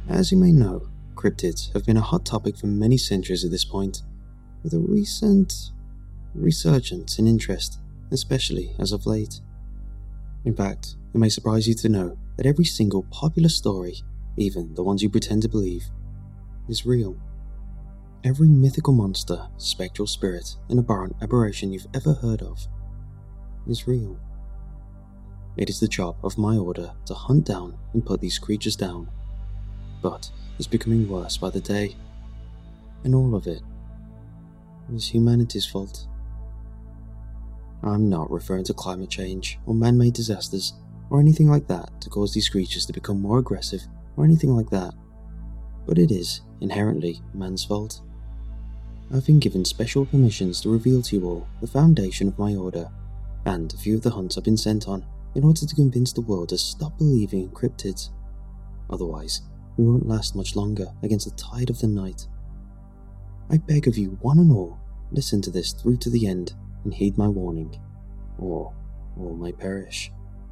As you may know, cryptids have been a hot topic for many centuries at this point, with a recent resurgence in interest, especially as of late. In fact, it may surprise you to know that every single popular story, even the ones you pretend to believe, is real. Every mythical monster, spectral spirit, and abhorrent aberration you've ever heard of is real. It is the job of my order to hunt down and put these creatures down, but it's becoming worse by the day, and all of it is humanity's fault. I'm not referring to climate change or man-made disasters or anything like that to cause these creatures to become more aggressive or anything like that, but it is inherently man's fault. I've been given special permissions to reveal to you all the foundation of my order, and a few of the hunts I've been sent on in order to convince the world to stop believing in cryptids. Otherwise, we won't last much longer against the tide of the night. I beg of you, one and all, listen to this through to the end and heed my warning, or all may perish.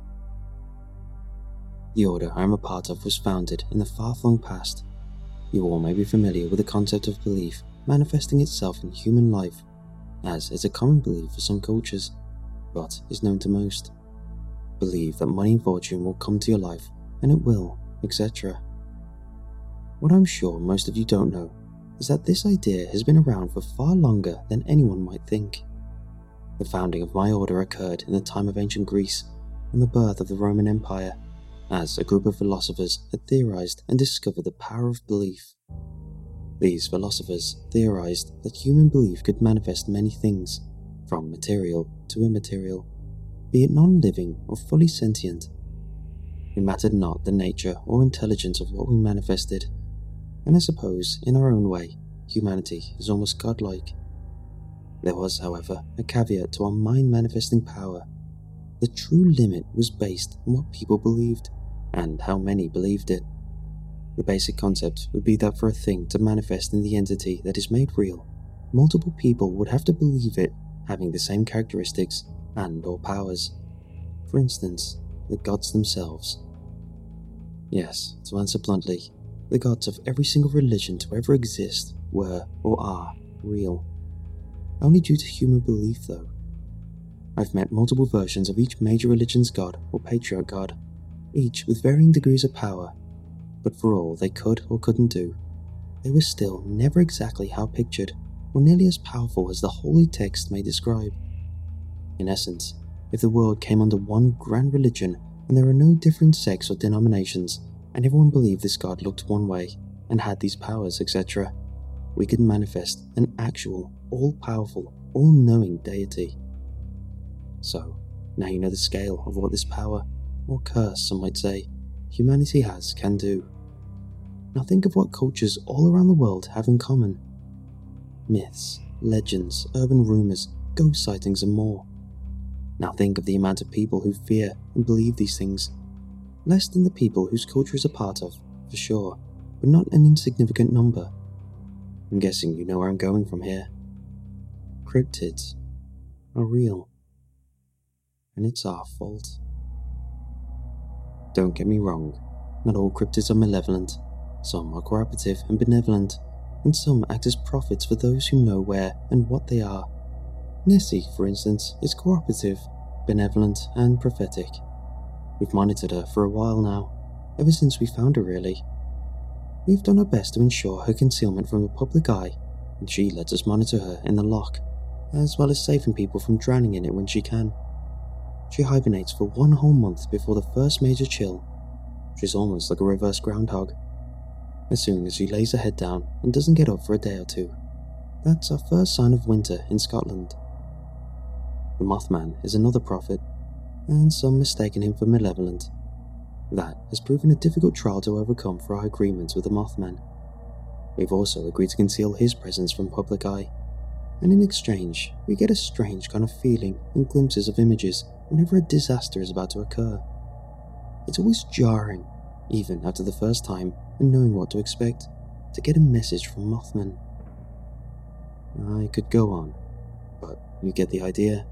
The order I am a part of was founded in the far-flung past. You all may be familiar with the concept of belief manifesting itself in human life, as it's a common belief for some cultures, but is known to most. Believe that money and fortune will come to your life, and it will, etc. What I'm sure most of you don't know is that this idea has been around for far longer than anyone might think. The founding of my order occurred in the time of ancient Greece and the birth of the Roman Empire, as a group of philosophers had theorized and discovered the power of belief. These philosophers theorized that human belief could manifest many things, from material to immaterial, be it non-living or fully sentient. It mattered not the nature or intelligence of what we manifested, and I suppose, in our own way, humanity is almost godlike. There was, however, a caveat to our mind-manifesting power. The true limit was based on what people believed, and how many believed it. The basic concept would be that for a thing to manifest in the entity that is made real, multiple people would have to believe it having the same characteristics and/or powers. For instance, the gods themselves. Yes, to answer bluntly, the gods of every single religion to ever exist were or are real. Only due to human belief, though. I've met multiple versions of each major religion's god or patriarch god, each with varying degrees of power, but for all they could or couldn't do, they were still never exactly how pictured, or nearly as powerful as the holy text may describe. In essence, if the world came under one grand religion and there were no different sects or denominations, and everyone believed this god looked one way and had these powers, etc., we could manifest an actual, all-powerful, all-knowing deity. So, now you know the scale of what this power, or curse some might say, humanity can do. Now think of what cultures all around the world have in common. Myths, legends, urban rumours, ghost sightings and more. Now think of the amount of people who fear and believe these things. Less than the people whose culture is a part of, for sure, but not an insignificant number. I'm guessing you know where I'm going from here. Cryptids are real. And it's our fault. Don't get me wrong, not all cryptids are malevolent. Some are cooperative and benevolent, and some act as prophets for those who know where and what they are. Nessie, for instance, is cooperative, benevolent, and prophetic. We've monitored her for a while now, ever since we found her really. We've done our best to ensure her concealment from the public eye, and she lets us monitor her in the loch, as well as saving people from drowning in it when she can. She hibernates for 1 whole month before the first major chill. She's almost like a reverse groundhog. As soon as she lays her head down and doesn't get up for a day or two, that's our first sign of winter in Scotland. The Mothman is another prophet, and some mistaken him for malevolent. That has proven a difficult trial to overcome for our agreements with the Mothman. We've also agreed to conceal his presence from public eye, and in exchange, we get a strange kind of feeling and glimpses of images whenever a disaster is about to occur. It's always jarring, even after the first time and knowing what to expect, to get a message from Mothman. I could go on, but you get the idea.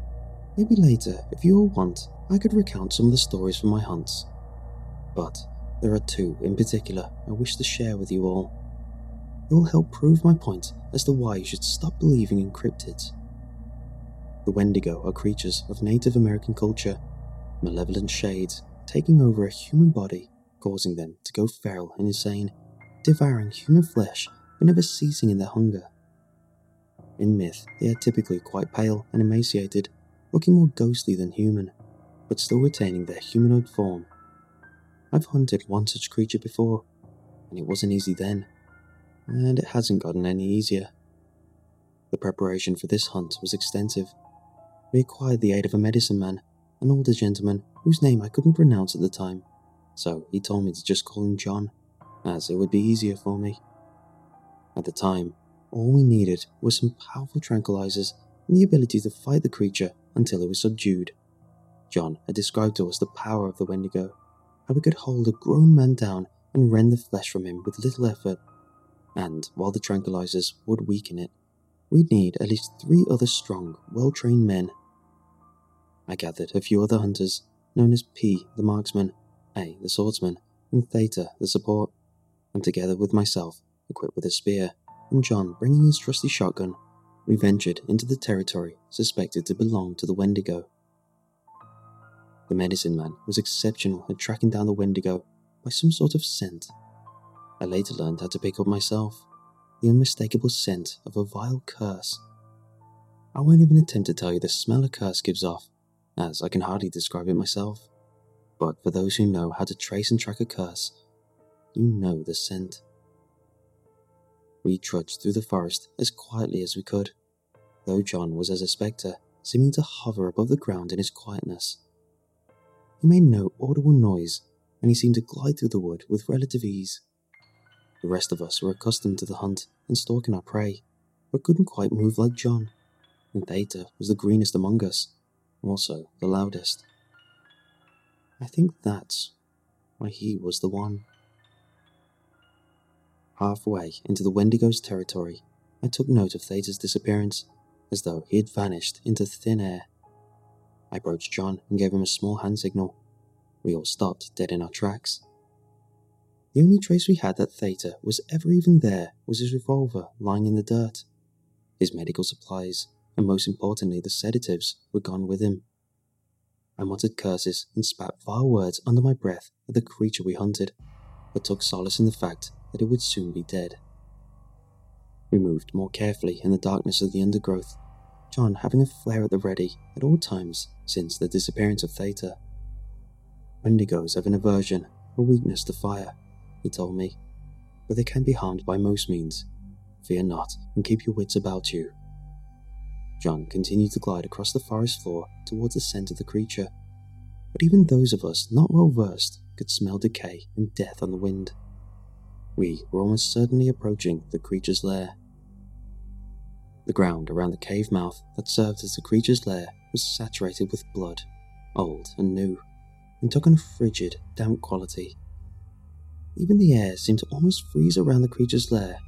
Maybe later, if you all want, I could recount some of the stories from my hunts. But There are two in particular I wish to share with you all. It will help prove my point as to why you should stop believing in cryptids. The Wendigo are creatures of Native American culture, malevolent shades taking over a human body, causing them to go feral and insane, devouring human flesh but never ceasing in their hunger. In myth, they are typically quite pale and emaciated, looking more ghostly than human, but still retaining their humanoid form. I've hunted one such creature before, and it wasn't easy then, and it hasn't gotten any easier. The preparation for this hunt was extensive. We acquired the aid of a medicine man, an older gentleman whose name I couldn't pronounce at the time, so he told me to just call him John, as it would be easier for me. At the time, all we needed was some powerful tranquilizers and the ability to fight the creature until it was subdued. John had described to us the power of the Wendigo, how we could hold a grown man down and rend the flesh from him with little effort, and while the tranquilizers would weaken it, we'd need at least 3 other strong, well-trained men. I gathered a few other hunters, known as P, the marksman, A, the swordsman, and Theta, the support, and together with myself, equipped with a spear, and John bringing his trusty shotgun, we ventured into the territory suspected to belong to the Wendigo. The medicine man was exceptional at tracking down the Wendigo by some sort of scent. I later learned how to pick up myself, the unmistakable scent of a vile curse. I won't even attempt to tell you the smell a curse gives off, as I can hardly describe it myself, but for those who know how to trace and track a curse, you know the scent. We trudged through the forest as quietly as we could, though John was as a spectre, seeming to hover above the ground in his quietness. He made no audible noise, and he seemed to glide through the wood with relative ease. The rest of us were accustomed to the hunt and stalking our prey, but couldn't quite move like John, and Theta was the greenest among us, also the loudest. I think that's why he was the one. Halfway into the Wendigo's territory, I took note of Theta's disappearance, as though he had vanished into thin air. I approached John and gave him a small hand signal. We all stopped dead in our tracks. The only trace we had that Theta was ever even there was his revolver lying in the dirt. His medical supplies, and most importantly the sedatives, were gone with him. I muttered curses and spat vile words under my breath at the creature we hunted, but took solace in the fact that it would soon be dead. We moved more carefully in the darkness of the undergrowth, John having a flare at the ready at all times since the disappearance of Theta. Wendigos have an aversion, a weakness to fire, he told me, but they can be harmed by most means. Fear not, and keep your wits about you. John continued to glide across the forest floor towards the scent of the creature, but even those of us not well versed could smell decay and death on the wind. We were almost certainly approaching the creature's lair. The ground around the cave mouth that served as the creature's lair was saturated with blood, old and new, and took on a frigid, damp quality. Even the air seemed to almost freeze around the creature's lair.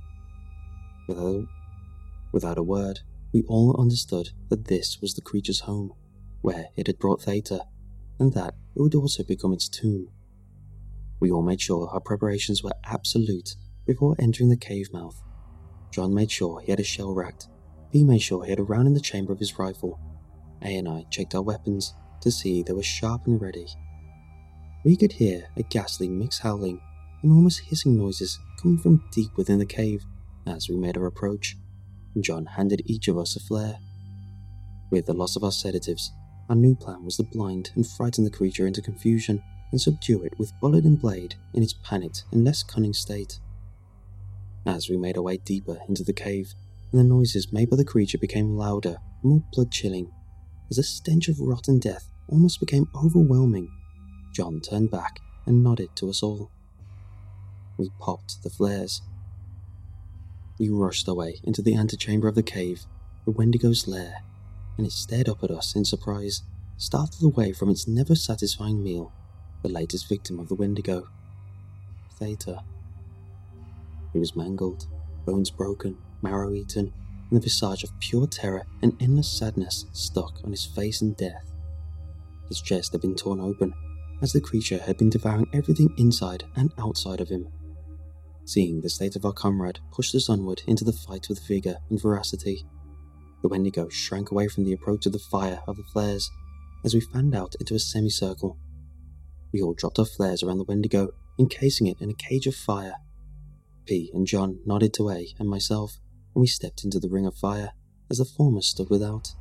Without a word, we all understood that this was the creature's home, where it had brought Theta, and that it would also become its tomb. We all made sure our preparations were absolute before entering the cave mouth. John made sure he had a shell racked. P made sure he had a round in the chamber of his rifle. A and I checked our weapons to see they were sharp and ready. We could hear a ghastly mixed howling and almost hissing noises coming from deep within the cave as we made our approach, and John handed each of us a flare. With the loss of our sedatives, our new plan was to blind and frighten the creature into confusion and subdue it with bullet and blade in its panicked and less cunning state. As we made our way deeper into the cave, and the noises made by the creature became louder and more blood-chilling, as the stench of rotten death almost became overwhelming, John turned back and nodded to us all. We popped the flares. We rushed our way into the antechamber of the cave, the Wendigo's lair, and it stared up at us in surprise, startled away from its never-satisfying meal, the latest victim of the Wendigo, Theta. He was mangled, bones broken, marrow eaten, and the visage of pure terror and endless sadness stuck on his face in death. His chest had been torn open, as the creature had been devouring everything inside and outside of him. Seeing the state of our comrade pushed us onward into the fight with vigor and veracity. The Wendigo shrank away from the approach of the fire of the flares as we fanned out into a semicircle. We all dropped our flares around the Wendigo, encasing it in a cage of fire. P and John nodded to A and myself, and we stepped into the ring of fire as the former stood without.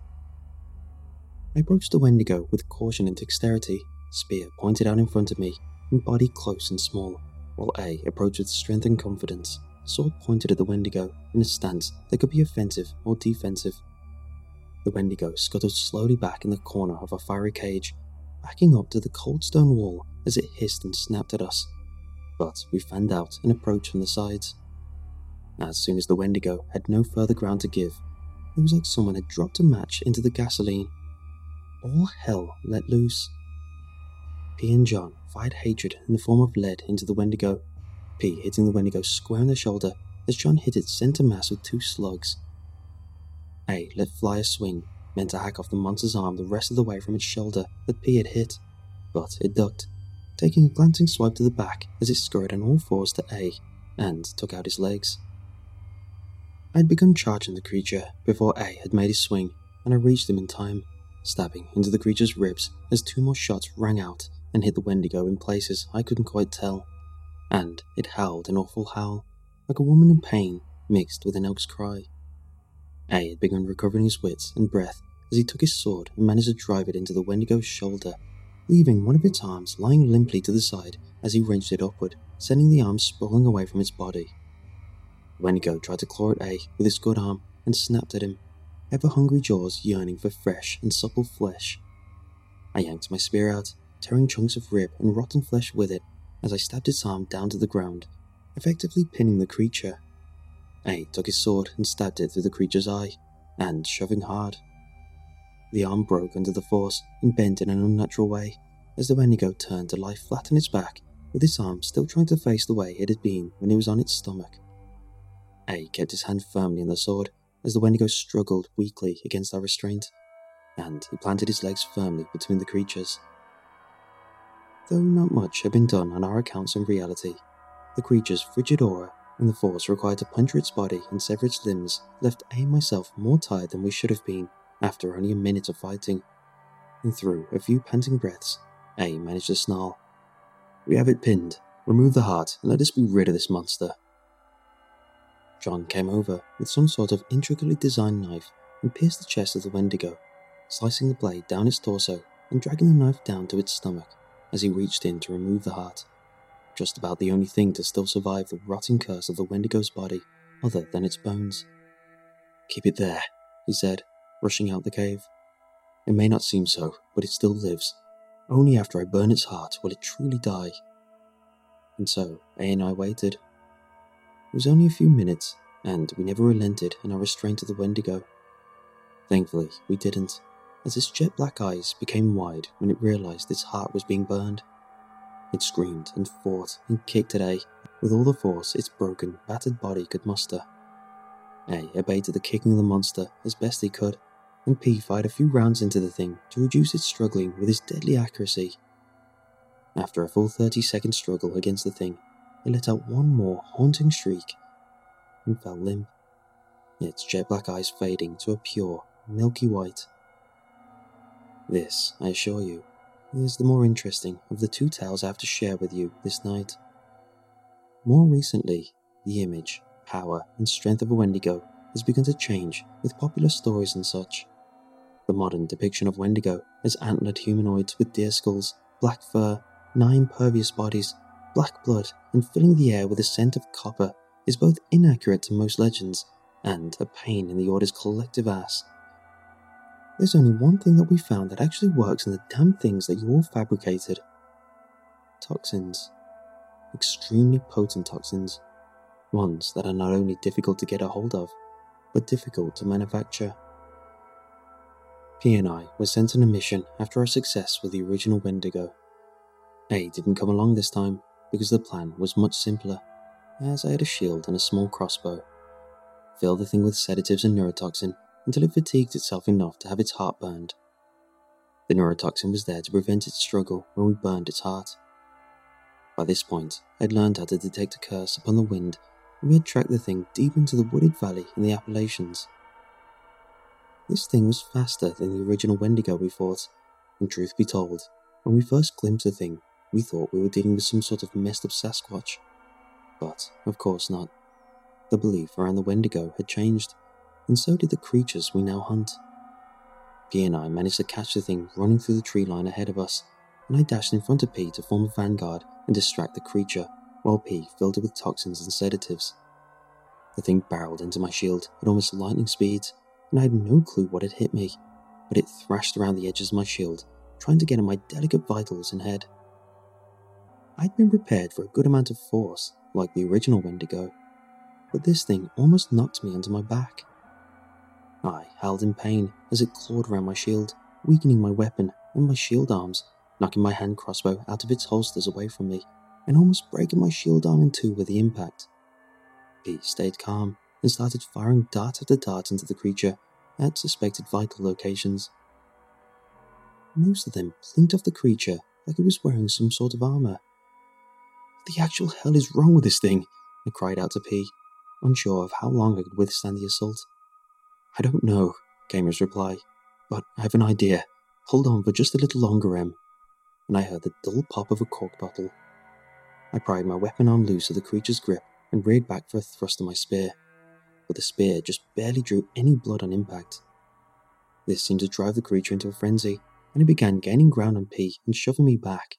I approached the Wendigo with caution and dexterity, spear pointed out in front of me, and body close and small, while A approached with strength and confidence, sword pointed at the Wendigo in a stance that could be offensive or defensive. The Wendigo scuttled slowly back in the corner of our fiery cage, backing up to the cold stone wall as it hissed and snapped at us, but we fanned out and approached from the sides. As soon as the Wendigo had no further ground to give, it was like someone had dropped a match into the gasoline. All hell let loose. P and John fired hatred in the form of lead into the Wendigo, P hitting the Wendigo square in the shoulder as John hit its center mass with 2 slugs. A let fly a swing, meant to hack off the monster's arm the rest of the way from its shoulder that P had hit, but it ducked, taking a glancing swipe to the back as it scurried on all fours to A and took out his legs. I had begun charging the creature before A had made his swing, and I reached him in time, stabbing into the creature's ribs as 2 more shots rang out and hit the Wendigo in places I couldn't quite tell, and it howled an awful howl, like a woman in pain mixed with an elk's cry. A had begun recovering his wits and breath as he took his sword and managed to drive it into the Wendigo's shoulder, leaving one of its arms lying limply to the side as he wrenched it upward, sending the arm sprawling away from its body. The Wendigo tried to claw at A with its good arm and snapped at him, ever-hungry jaws yearning for fresh and supple flesh. I yanked my spear out, tearing chunks of rib and rotten flesh with it as I stabbed its arm down to the ground, effectively pinning the creature. A took his sword and stabbed it through the creature's eye, and shoving hard. The arm broke under the force and bent in an unnatural way as the Wendigo turned to lie flat on its back, with its arm still trying to face the way it had been when it was on its stomach. A kept his hand firmly in the sword as the Wendigo struggled weakly against our restraint, and he planted his legs firmly between the creatures. Though not much had been done on our accounts in reality, the creature's frigid aura and the force required to puncture its body and sever its limbs left A and myself more tired than we should have been after only a minute of fighting, and through a few panting breaths, A managed to snarl, "We have it pinned. Remove the heart and let us be rid of this monster." John came over with some sort of intricately designed knife and pierced the chest of the Wendigo, slicing the blade down its torso and dragging the knife down to its stomach as he reached in to remove the heart, just about the only thing to still survive the rotting curse of the Wendigo's body other than its bones. "Keep it there," he said, rushing out the cave. "It may not seem so, but it still lives. Only after I burn its heart will it truly die." And so A and I waited. It was only a few minutes, and we never relented in our restraint of the Wendigo. Thankfully, we didn't, as its jet black eyes became wide when it realized its heart was being burned. It screamed and fought and kicked at A with all the force its broken, battered body could muster. A abated the kicking of the monster as best he could, and P fired a few rounds into the thing to reduce its struggling with his deadly accuracy. After a full 30-second struggle against the thing, it let out one more haunting shriek and fell limp, its jet black eyes fading to a pure, milky white. This, I assure you, is the more interesting of the 2 tales I have to share with you this night. More recently, the image, power, and strength of a Wendigo has begun to change with popular stories and such. The modern depiction of Wendigo as antlered humanoids with deer skulls, black fur, 9 impervious bodies, black blood, and filling the air with a scent of copper is both inaccurate to most legends and a pain in the Order's collective ass. There's only one thing that we found that actually works in the damn things that you all fabricated. Toxins. Extremely potent toxins. Ones that are not only difficult to get a hold of, but difficult to manufacture. P and I were sent on a mission after our success with the original Wendigo. A didn't come along this time because the plan was much simpler, as I had a shield and a small crossbow. Fill the thing with sedatives and neurotoxin until it fatigued itself enough to have its heart burned. The neurotoxin was there to prevent its struggle when we burned its heart. By this point, I'd learned how to detect a curse upon the wind, and we had tracked the thing deep into the wooded valley in the Appalachians. This thing was faster than the original Wendigo, we thought, and truth be told, when we first glimpsed the thing, we thought we were dealing with some sort of messed up Sasquatch. But, of course not. The belief around the Wendigo had changed, and so did the creatures we now hunt. P and I managed to catch the thing running through the tree line ahead of us, and I dashed in front of P to form a vanguard and distract the creature, while P filled it with toxins and sedatives. The thing barreled into my shield at almost lightning speeds, and I had no clue what had hit me, but it thrashed around the edges of my shield, trying to get at my delicate vitals and head. I'd been prepared for a good amount of force, like the original Wendigo, but this thing almost knocked me onto my back. I howled in pain as it clawed around my shield, weakening my weapon and my shield arms, knocking my hand crossbow out of its holsters away from me, and almost breaking my shield arm in two with the impact. P stayed calm and started firing dart after dart into the creature at suspected vital locations. Most of them blinked off the creature like it was wearing some sort of armor. "What the actual hell is wrong with this thing?" I cried out to P, unsure of how long I could withstand the assault. "I don't know," came his reply, "but I have an idea. Hold on for just a little longer, Em." And I heard the dull pop of a cork bottle. I pried my weapon arm loose of the creature's grip and reared back for a thrust of my spear, but the spear just barely drew any blood on impact. This seemed to drive the creature into a frenzy, and it began gaining ground on P and shoving me back.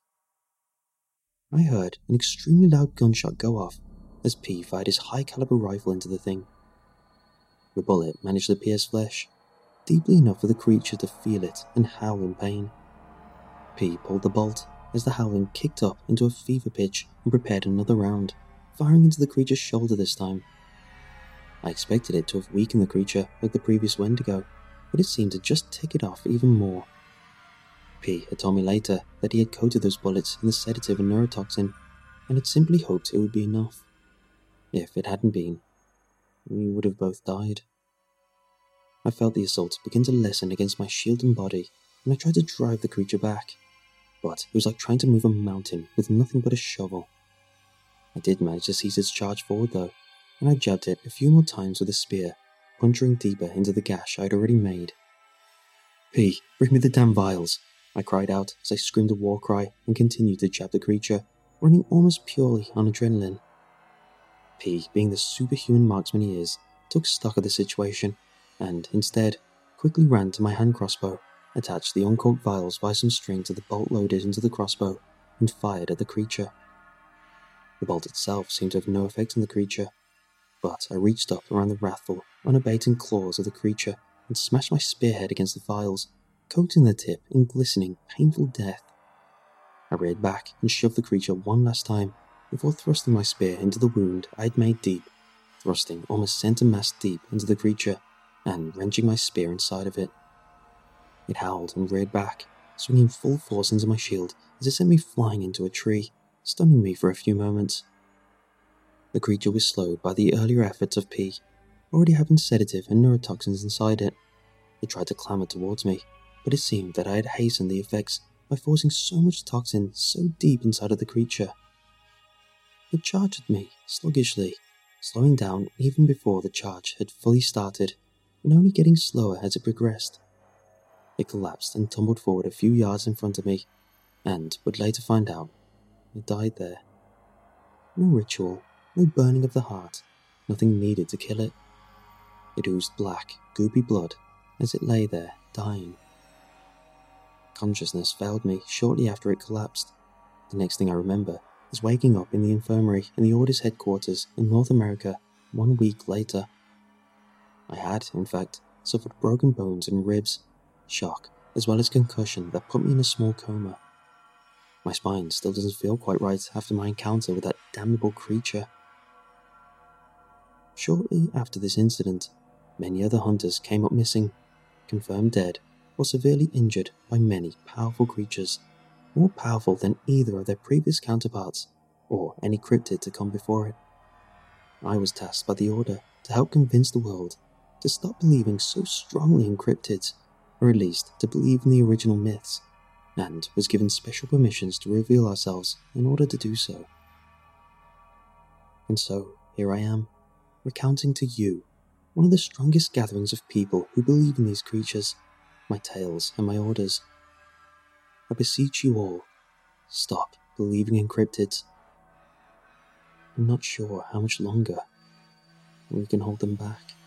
I heard an extremely loud gunshot go off as P fired his high-caliber rifle into the thing. The bullet managed to pierce flesh, deeply enough for the creature to feel it and howl in pain. P pulled the bolt as the howling kicked up into a fever pitch and prepared another round, firing into the creature's shoulder this time. I expected it to have weakened the creature like the previous Wendigo, but it seemed to just tick it off even more. P had told me later that he had coated those bullets in the sedative and neurotoxin, and had simply hoped it would be enough. If it hadn't been, we would have both died. I felt the assault begin to lessen against my shield and body, and I tried to drive the creature back, but it was like trying to move a mountain with nothing but a shovel. I did manage to seize its charge forward though, and I jabbed it a few more times with a spear, puncturing deeper into the gash I had already made. "P, bring me the damn vials," I cried out as I screamed a war cry and continued to jab the creature, running almost purely on adrenaline. P, being the superhuman marksman he is, took stock of the situation and, instead, quickly ran to my hand crossbow, attached the uncorked vials via some string to the bolt loaded into the crossbow, and fired at the creature. The bolt itself seemed to have no effect on the creature, but I reached up around the wrathful, unabating claws of the creature and smashed my spearhead against the vials, coating the tip in glistening, painful death. I reared back and shoved the creature one last time before thrusting my spear into the wound I had made deep, thrusting almost center mass deep into the creature and wrenching my spear inside of it. It howled and reared back, swinging full force into my shield as it sent me flying into a tree, stunning me for a few moments. The creature was slowed by the earlier efforts of P, already having sedative and neurotoxins inside it. It tried to clamber towards me, but it seemed that I had hastened the effects by forcing so much toxin so deep inside of the creature. It charged at me, sluggishly, slowing down even before the charge had fully started, and only getting slower as it progressed. It collapsed and tumbled forward a few yards in front of me, and would later find out, it died there. No ritual, no burning of the heart, nothing needed to kill it. It oozed black, goopy blood as it lay there, dying. Consciousness failed me shortly after it collapsed. The next thing I remember is waking up in the infirmary in the Order's headquarters in North America 1 week later. I had, in fact, suffered broken bones and ribs, shock, as well as concussion that put me in a small coma. My spine still doesn't feel quite right after my encounter with that damnable creature. Shortly after this incident, many other hunters came up missing, confirmed dead or severely injured by many powerful creatures, more powerful than either of their previous counterparts or any cryptid to come before it. I was tasked by the Order to help convince the world to stop believing so strongly in cryptids or at least to believe in the original myths, and was given special permissions to reveal ourselves in order to do so. And so, here I am, recounting to you one of the strongest gatherings of people who believe in these creatures, my tales and my orders. I beseech you all, stop believing in cryptids. I'm not sure how much longer we can hold them back.